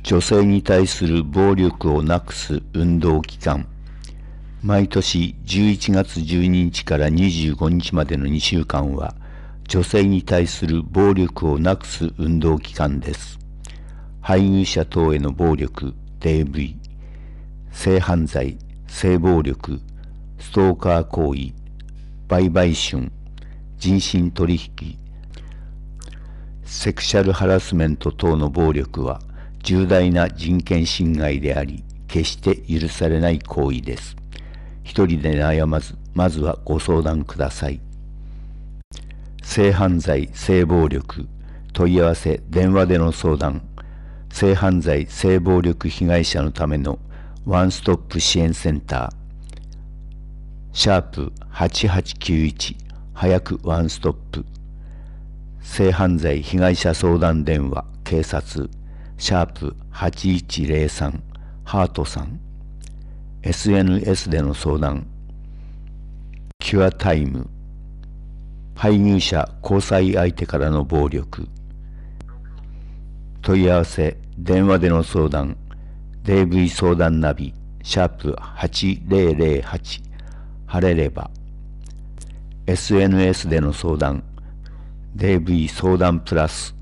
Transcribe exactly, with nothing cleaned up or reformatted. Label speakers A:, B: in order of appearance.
A: 女性に対する暴力をなくす運動期間。毎年じゅういちがつじゅうににちからにじゅうごにちまでのにしゅうかんは、女性に対する暴力をなくす運動期間です。配偶者等への暴力、ディーブイ、性犯罪、性暴力、ストーカー行為、売買春、人身取引、セクシャルハラスメント等の暴力は重大な人権侵害であり、決して許されない行為です。一人で悩まず、まずはご相談ください。性犯罪、性暴力、問い合わせ、電話での相談、性犯罪、性暴力被害者のためのワンストップ支援センター、シャープはちはちきゅういち、早くワンストップ。性犯罪被害者相談電話、警察、シャープはちいちゼロさん、ハートさん。エスエヌエス での相談、キュアタイム。配偶者、交際相手からの暴力。問い合わせ、電話での相談、ディーブイ 相談ナビ、シャープはちゼロゼロはち、晴れれば。エスエヌエス での相談、ディーブイ 相談プラス、